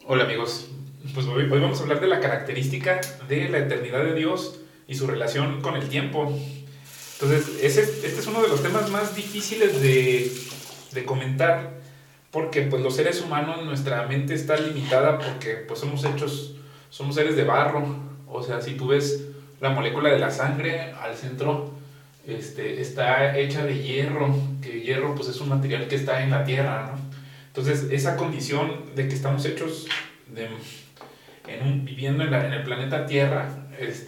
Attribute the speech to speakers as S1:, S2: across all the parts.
S1: Hola amigos, pues hoy vamos a hablar de la característica de la eternidad de Dios y su relación con el tiempo. Entonces, este es uno de los temas más difíciles de comentar porque pues los seres humanos, nuestra mente está limitada porque pues somos seres de barro. O sea, si tú ves la molécula de la sangre al centro, está hecha de hierro, que hierro pues es un material que está en la tierra, ¿no? Entonces, esa condición de que estamos hechos de, viviendo en el planeta Tierra,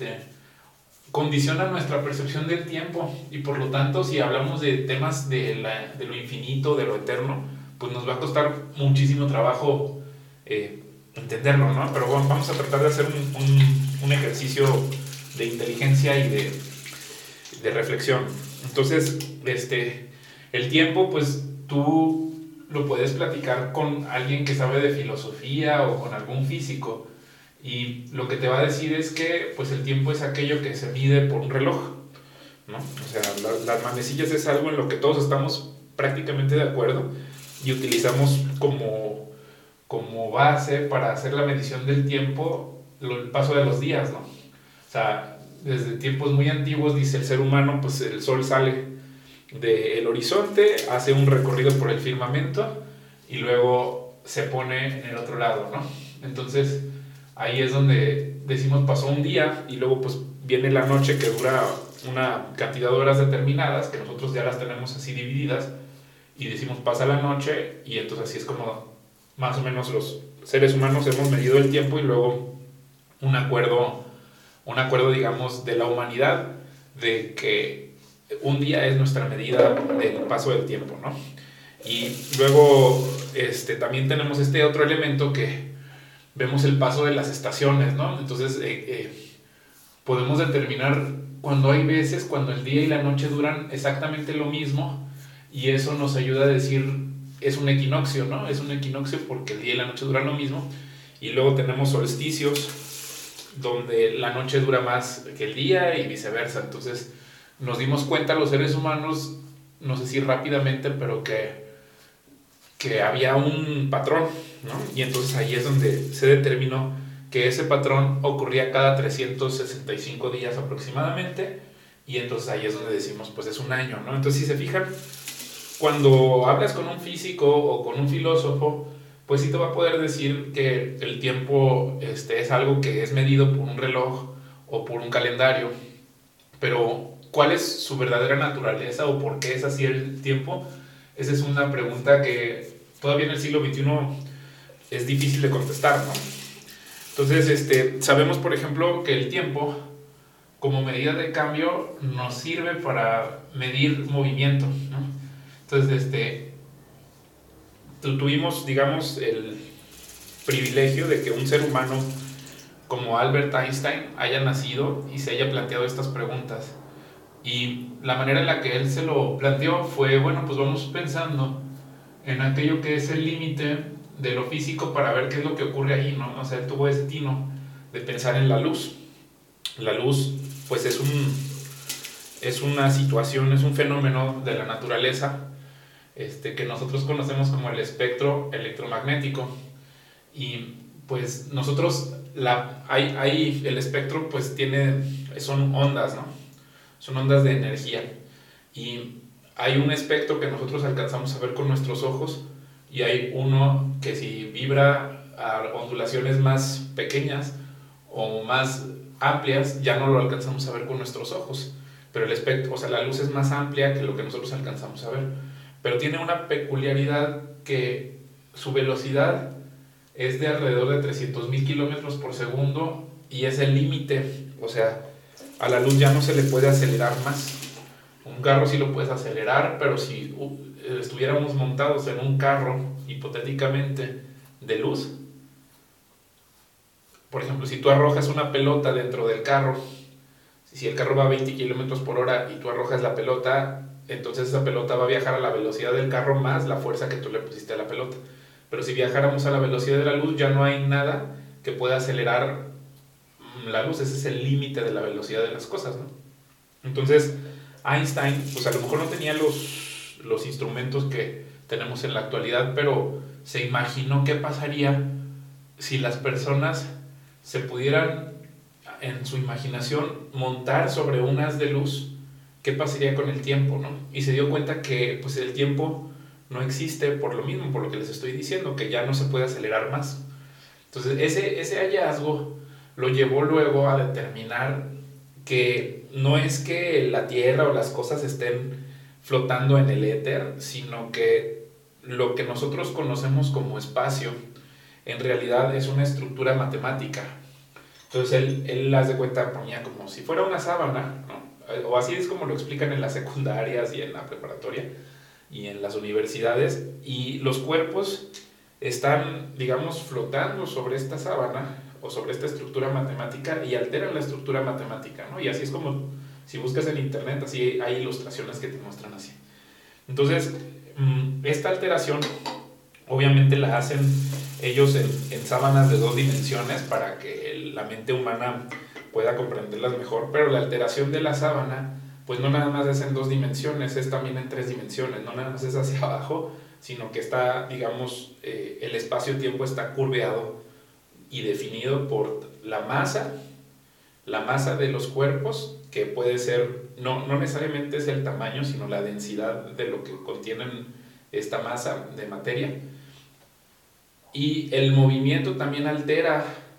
S1: condiciona nuestra percepción del tiempo y por lo tanto si hablamos de temas de lo infinito, de lo eterno, pues nos va a costar muchísimo trabajo entenderlo, ¿no? Pero bueno, vamos a tratar de hacer un ejercicio de inteligencia y de reflexión. Entonces, el tiempo, pues tú lo puedes platicar con alguien que sabe de filosofía o con algún físico y lo que te va a decir es que pues el tiempo es aquello que se mide por un reloj, ¿no? O sea, las manecillas es algo en lo que todos estamos prácticamente de acuerdo y utilizamos como base para hacer la medición del tiempo el paso de los días, ¿no? O sea, desde tiempos muy antiguos dice el ser humano, pues el sol sale del horizonte, hace un recorrido por el firmamento y luego se pone en el otro lado, ¿no? Entonces ahí es donde decimos pasó un día y luego pues viene la noche que dura una cantidad de horas determinadas que nosotros ya las tenemos así divididas y decimos pasa la noche y entonces así es como más o menos los seres humanos hemos medido el tiempo y luego un acuerdo, un acuerdo digamos de la humanidad de que un día es nuestra medida del paso del tiempo, ¿no? Y luego también tenemos este otro elemento que vemos el paso de las estaciones, ¿no? Entonces podemos determinar cuando hay veces, cuando el día y la noche duran exactamente lo mismo y eso nos ayuda a decir es un equinoccio, ¿no? Es un equinoccio porque el día y la noche duran lo mismo y luego tenemos solsticios donde la noche dura más que el día y viceversa. Entonces nos dimos cuenta los seres humanos, no sé si rápidamente, pero que había un patrón, ¿no? Y entonces ahí es donde se determinó que ese patrón ocurría cada 365 días aproximadamente y entonces ahí es donde decimos pues es un año, ¿no? Entonces si se fijan, cuando hablas con un físico o con un filósofo, pues sí te va a poder decir que el tiempo es algo que es medido por un reloj o por un calendario, pero ¿cuál es su verdadera naturaleza o por qué es así el tiempo? Esa es una pregunta que todavía en el siglo XXI es difícil de contestar, ¿no? Entonces, sabemos, por ejemplo, que el tiempo, como medida de cambio, nos sirve para medir movimiento, ¿no? Entonces, tuvimos, digamos, el privilegio de que un ser humano como Albert Einstein haya nacido y se haya planteado estas preguntas. Y la manera en la que él se lo planteó fue, bueno, pues vamos pensando en aquello que es el límite de lo físico para ver qué es lo que ocurre ahí, ¿no? O sea, él tuvo ese tino de pensar en la luz. La luz, pues es una situación, es un fenómeno de la naturaleza que nosotros conocemos como el espectro electromagnético. Y pues nosotros, el espectro pues son ondas, ¿no? Son ondas de energía y hay un espectro que nosotros alcanzamos a ver con nuestros ojos y hay uno que si vibra a ondulaciones más pequeñas o más amplias ya no lo alcanzamos a ver con nuestros ojos, pero el espectro, o sea, la luz es más amplia que lo que nosotros alcanzamos a ver, pero tiene una peculiaridad que su velocidad es de alrededor de 300.000 kilómetros por segundo y es el límite, o sea, a la luz ya no se le puede acelerar más. Un carro sí lo puedes acelerar, pero si estuviéramos montados en un carro, hipotéticamente, de luz, por ejemplo, si tú arrojas una pelota dentro del carro, si el carro va a 20 kilómetros por hora y tú arrojas la pelota, entonces esa pelota va a viajar a la velocidad del carro más la fuerza que tú le pusiste a la pelota. Pero si viajáramos a la velocidad de la luz, ya no hay nada que pueda acelerar la luz. Ese es el límite de la velocidad de las cosas, ¿no? Entonces, Einstein, pues a lo mejor no tenía los instrumentos que tenemos en la actualidad, pero se imaginó qué pasaría si las personas se pudieran en su imaginación montar sobre un haz de luz, ¿qué pasaría con el tiempo, no? Y se dio cuenta que pues el tiempo no existe por lo mismo, por lo que les estoy diciendo, que ya no se puede acelerar más. Entonces ese hallazgo lo llevó luego a determinar que no es que la Tierra o las cosas estén flotando en el éter, sino que lo que nosotros conocemos como espacio en realidad es una estructura matemática. Entonces él las de cuenta ponía como si fuera una sábana, ¿no? O así es como lo explican en las secundarias y en la preparatoria y en las universidades, y los cuerpos están, digamos, flotando sobre esta sábana o sobre esta estructura matemática y alteran la estructura matemática, ¿no? Y así es como, si buscas en internet, así hay ilustraciones que te muestran así. Entonces, esta alteración obviamente la hacen ellos en sábanas de 2 dimensiones para que la mente humana pueda comprenderlas mejor, pero la alteración de la sábana pues no nada más es en 2 dimensiones, es también en 3 dimensiones, no nada más es hacia abajo, sino que está, digamos, el espacio-tiempo está curveado y definido por la masa de los cuerpos, que puede ser, no necesariamente es el tamaño, sino la densidad de lo que contienen esta masa de materia, y el movimiento también altera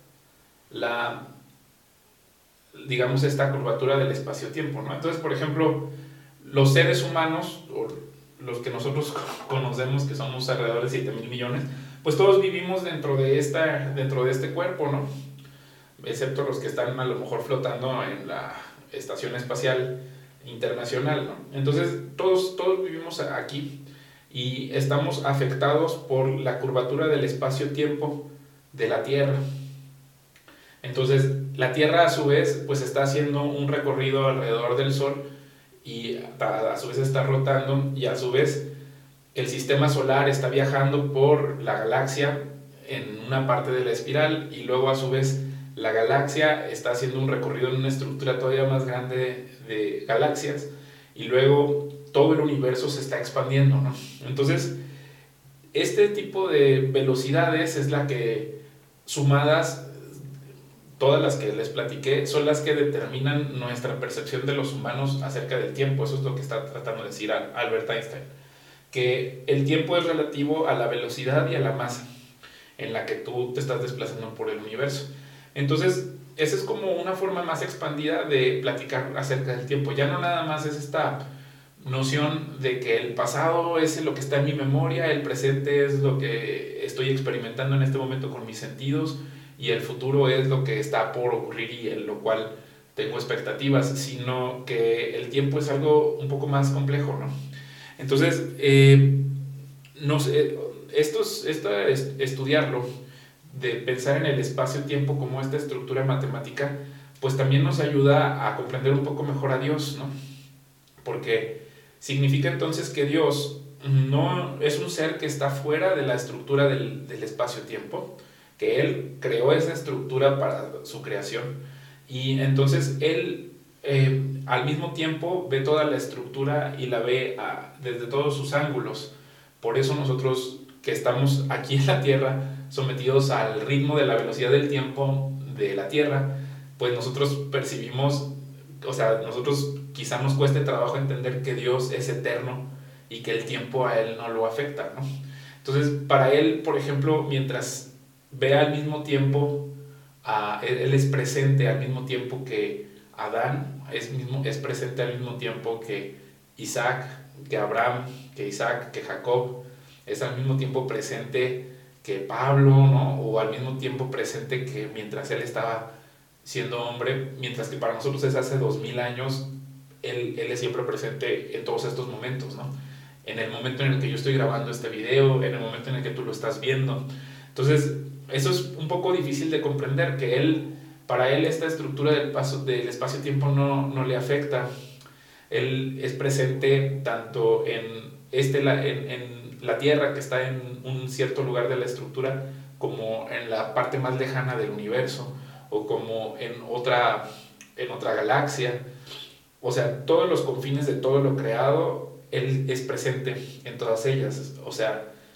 S1: digamos, esta curvatura del espacio-tiempo, ¿no? Entonces, por ejemplo, los seres humanos, o los que nosotros conocemos, que somos alrededor de 7,000 millones, pues todos vivimos dentro de este cuerpo, ¿no? Excepto los que están a lo mejor flotando en la Estación Espacial Internacional, ¿no? Entonces, todos vivimos aquí y estamos afectados por la curvatura del espacio-tiempo de la Tierra. Entonces, la Tierra a su vez pues está haciendo un recorrido alrededor del Sol y a su vez está rotando, y a su vez el sistema solar está viajando por la galaxia en una parte de la espiral, y luego a su vez la galaxia está haciendo un recorrido en una estructura todavía más grande de galaxias, y luego todo el universo se está expandiendo, ¿no? Entonces, este tipo de velocidades es la que, sumadas, todas las que les platiqué, son las que determinan nuestra percepción de los humanos acerca del tiempo. Eso es lo que está tratando de decir Albert Einstein, que el tiempo es relativo a la velocidad y a la masa en la que tú te estás desplazando por el universo. Entonces, esa es como una forma más expandida de platicar acerca del tiempo. Ya no nada más es esta noción de que el pasado es lo que está en mi memoria, el presente es lo que estoy experimentando en este momento con mis sentidos, y el futuro es lo que está por ocurrir y en lo cual tengo expectativas, sino que el tiempo es algo un poco más complejo, ¿no? Entonces, no sé, estudiarlo, de pensar en el espacio-tiempo como esta estructura matemática, pues también nos ayuda a comprender un poco mejor a Dios, ¿no? Porque significa entonces que Dios no es un ser que está fuera de la estructura del espacio-tiempo, que Él creó esa estructura para su creación, y entonces Él al mismo tiempo ve toda la estructura y la ve desde todos sus ángulos. Por eso nosotros que estamos aquí en la Tierra, sometidos al ritmo de la velocidad del tiempo de la Tierra, pues nosotros percibimos, o sea, nosotros quizá nos cueste trabajo entender que Dios es eterno y que el tiempo a Él no lo afecta, ¿no? Entonces, para Él, por ejemplo, mientras ve al mismo tiempo, Él es presente al mismo tiempo que Adán, es presente al mismo tiempo que Isaac, que Abraham, que Isaac, que Jacob, es al mismo tiempo presente que Pablo, ¿no? O al mismo tiempo presente que mientras él estaba siendo hombre, mientras que para nosotros es hace 2000 años, él es siempre presente en todos estos momentos, ¿no? En el momento en el que yo estoy grabando este video, en el momento en el que tú lo estás viendo. Entonces, eso es un poco difícil de comprender, que para él esta estructura del espacio-tiempo no le afecta. Él es presente tanto en la Tierra, que está en un cierto lugar de la estructura, como en la parte más lejana del universo, o como en otra galaxia. O sea, todos los confines de todo lo creado, Él es presente en todas ellas. O sea,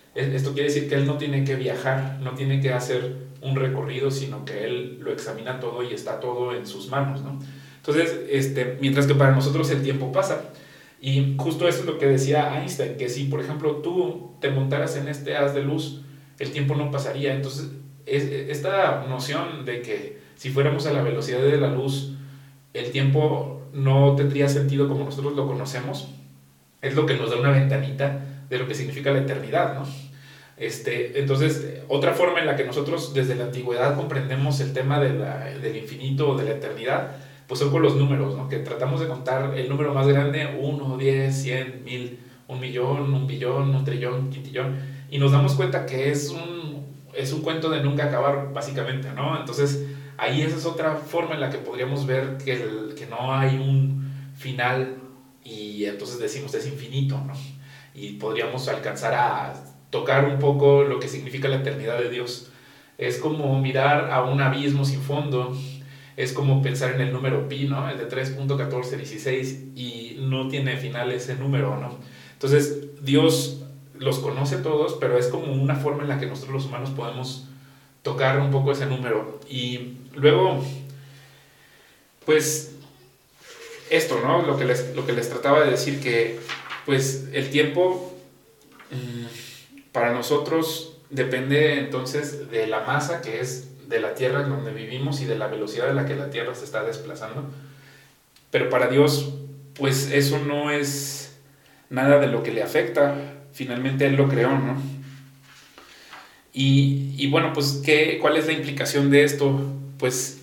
S1: Esto quiere decir que Él no tiene que viajar, no tiene que hacer un recorrido, sino que Él lo examina todo y está todo en sus manos, ¿no? Entonces, mientras que para nosotros el tiempo pasa. Y justo eso es lo que decía Einstein, que si, por ejemplo, tú te montaras en este haz de luz, el tiempo no pasaría. Entonces, esta noción de que si fuéramos a la velocidad de la luz, el tiempo no tendría sentido como nosotros lo conocemos, es lo que nos da una ventanita de lo que significa la eternidad, ¿no? Entonces, otra forma en la que nosotros desde la antigüedad comprendemos el tema del infinito o de la eternidad, pues son con los números, ¿no? Que tratamos de contar el número más grande, 1, 10, 100, 1000, 1 millón, 1 billón, 1 trillón, quintillón, y nos damos cuenta que es un cuento de nunca acabar, básicamente, ¿no? Entonces, ahí esa es otra forma en la que podríamos ver que no hay un final y entonces decimos es infinito, ¿no? Y podríamos alcanzar a tocar un poco lo que significa la eternidad de Dios. Es como mirar a un abismo sin fondo, es como pensar en el número pi, ¿no? El de 3.1416 y no tiene final ese número, ¿no? Entonces Dios los conoce todos, pero es como una forma en la que nosotros los humanos podemos tocar un poco ese número. Y luego, pues, esto, ¿no? Lo que les trataba de decir, que pues el tiempo para nosotros depende entonces de la masa que es de la Tierra en donde vivimos y de la velocidad a la que la Tierra se está desplazando. Pero para Dios, pues eso no es nada de lo que le afecta. Finalmente Él lo creó, ¿no? Y bueno, pues, ¿cuál es la implicación de esto? Pues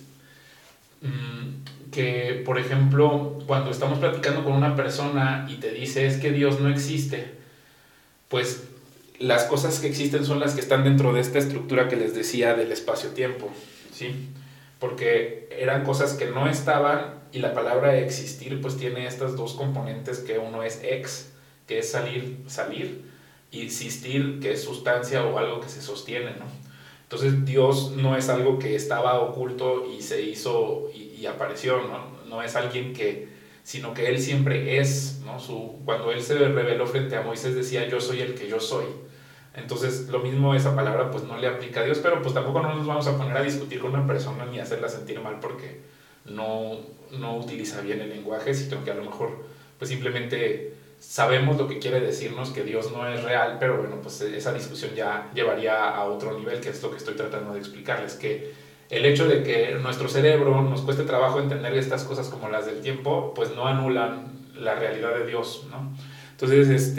S1: que, por ejemplo, cuando estamos platicando con una persona y te dice es que Dios no existe, pues las cosas que existen son las que están dentro de esta estructura que les decía del espacio-tiempo, ¿sí? Porque eran cosas que no estaban, y la palabra existir pues tiene estas dos componentes, que uno es ex, que es salir, y existir, que es sustancia o algo que se sostiene, ¿no? Entonces Dios no es algo que estaba oculto y se hizo y apareció, ¿no? No es alguien sino que Él siempre es, ¿no? Cuando Él se reveló frente a Moisés decía yo soy el que yo soy. Entonces lo mismo, esa palabra pues no le aplica a Dios, pero pues tampoco no nos vamos a poner a discutir con una persona ni a hacerla sentir mal porque no utiliza bien el lenguaje, sino que a lo mejor pues simplemente sabemos lo que quiere decirnos, que Dios no es real, pero bueno, pues esa discusión ya llevaría a otro nivel, que es lo que estoy tratando de explicarles, que el hecho de que nuestro cerebro nos cueste trabajo entender estas cosas como las del tiempo, pues no anulan la realidad de Dios, ¿no? Entonces,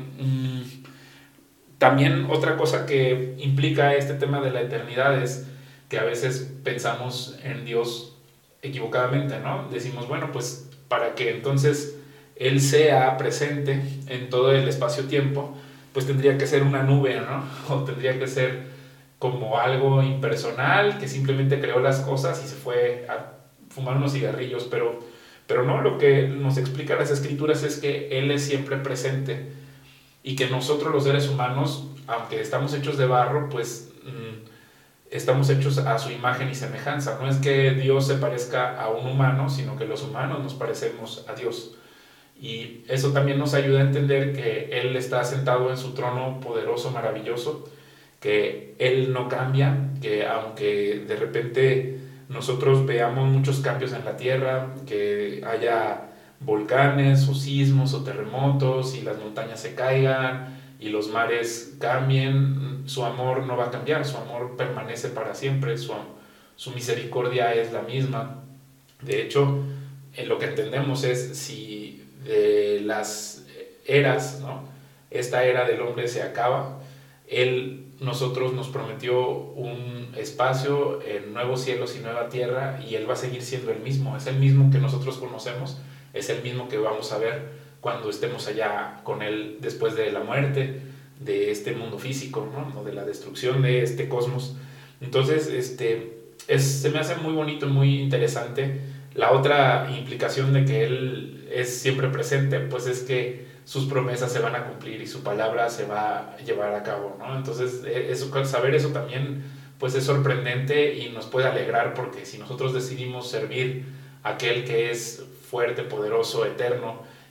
S1: también otra cosa que implica este tema de la eternidad es que a veces pensamos en Dios equivocadamente, ¿no? Decimos, bueno, pues para que entonces Él sea presente en todo el espacio-tiempo, pues tendría que ser una nube, ¿no? O tendría que ser como algo impersonal, que simplemente creó las cosas y se fue a fumar unos cigarrillos, pero no, lo que nos explican las escrituras es que Él es siempre presente y que nosotros los seres humanos, aunque estamos hechos de barro, pues estamos hechos a su imagen y semejanza. No es que Dios se parezca a un humano, sino que los humanos nos parecemos a Dios. Y eso también nos ayuda a entender que Él está sentado en su trono poderoso, maravilloso, que Él no cambia, que aunque de repente nosotros veamos muchos cambios en la tierra, que haya volcanes o sismos o terremotos y las montañas se caigan y los mares cambien, su amor no va a cambiar, su amor permanece para siempre, su misericordia es la misma. De hecho, lo que entendemos es si de las eras, ¿no? Esta era del hombre se acaba, nosotros nos prometió un espacio en nuevos cielos y nueva tierra, y Él va a seguir siendo el mismo, es el mismo que nosotros conocemos, es el mismo que vamos a ver cuando estemos allá con Él después de la muerte, de este mundo físico, ¿no? De la destrucción de este cosmos. Entonces, se me hace muy bonito y muy interesante. La otra implicación de que Él es siempre presente, pues es que sus promesas se van a cumplir y su palabra se va a llevar a cabo, ¿no? Entonces, saber eso también pues es sorprendente y nos puede alegrar, porque si nosotros decidimos servir a aquel que es fuerte, poderoso, eterno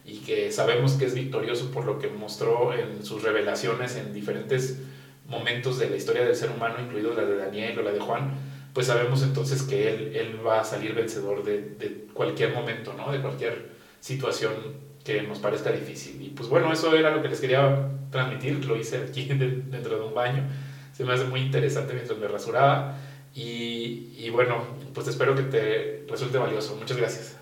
S1: y que sabemos que es victorioso por lo que mostró en sus revelaciones en diferentes momentos de la historia del ser humano, incluido la de Daniel o la de Juan, pues sabemos entonces que él va a salir vencedor de cualquier momento, ¿no? De cualquier situación que nos parezca difícil. Y pues bueno, eso era lo que les quería transmitir, lo hice aquí dentro de un baño, se me hace muy interesante mientras me rasuraba y bueno, pues espero que te resulte valioso. Muchas gracias.